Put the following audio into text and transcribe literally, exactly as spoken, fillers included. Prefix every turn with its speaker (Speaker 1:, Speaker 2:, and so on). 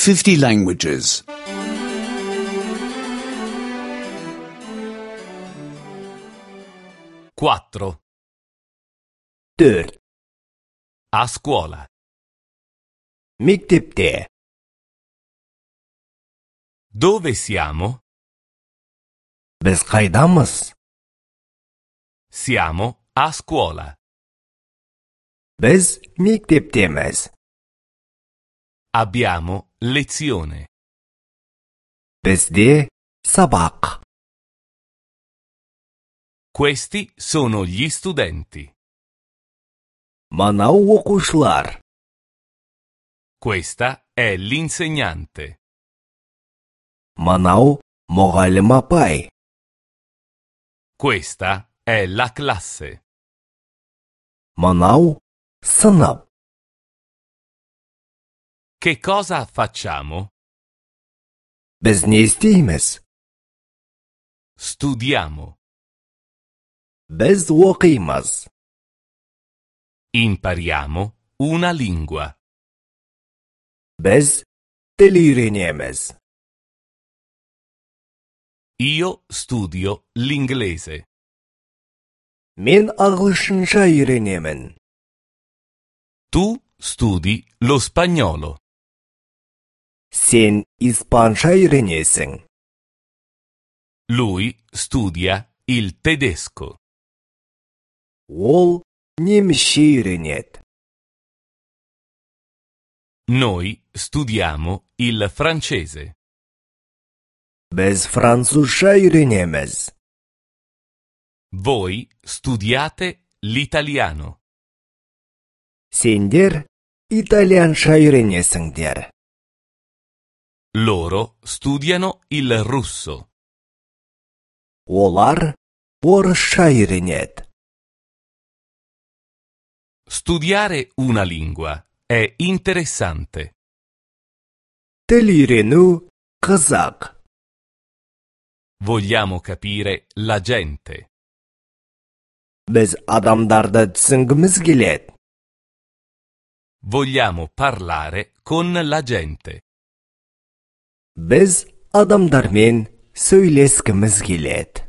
Speaker 1: fifty languages.
Speaker 2: quattro.
Speaker 3: Dört.
Speaker 2: A scuola.
Speaker 3: Mektepte.
Speaker 2: Dove siamo?
Speaker 3: Biz qaydamiz?
Speaker 2: Siamo a scuola.
Speaker 3: Biz mekteptemiz.
Speaker 2: Abbiamo lezione.
Speaker 3: Bizde sabaq.
Speaker 2: Questi sono gli studenti.
Speaker 3: Mana o'quvchilar.
Speaker 2: Questa è l'insegnante.
Speaker 3: Manau muallim apay.
Speaker 2: Questa è la classe.
Speaker 3: Manau sınıf.
Speaker 2: Che cosa facciamo?
Speaker 3: Biz ne isteymiz?
Speaker 2: Studiamo.
Speaker 3: Biz o'qiymiz.
Speaker 2: Impariamo una lingua.
Speaker 3: Biz til öğrenemiz.
Speaker 2: Io studio l'inglese.
Speaker 3: Men ағылшынша öğrenemin.
Speaker 2: Tu studi lo spagnolo.
Speaker 3: Sen ispança öğrenesin.
Speaker 2: Lui studia il tedesco.
Speaker 3: Ol немісше öğrenet.
Speaker 2: Noi studiamo il francese.
Speaker 3: Biz fransızca öğrenemiz.
Speaker 2: Voi studiate l'italiano.
Speaker 3: Sender İtalyanca öğrenesingder.
Speaker 2: Loro studiano il russo.
Speaker 3: Olar orusça öğrenet.
Speaker 2: Studiare una lingua è interessante.
Speaker 3: Til öğrenu kızak.
Speaker 2: Vogliamo capire la gente.
Speaker 3: Biz adamdardı түсінгіміз келет.
Speaker 2: Vogliamo parlare con la gente.
Speaker 3: Biz adamdarмен сөйлескіміз келет.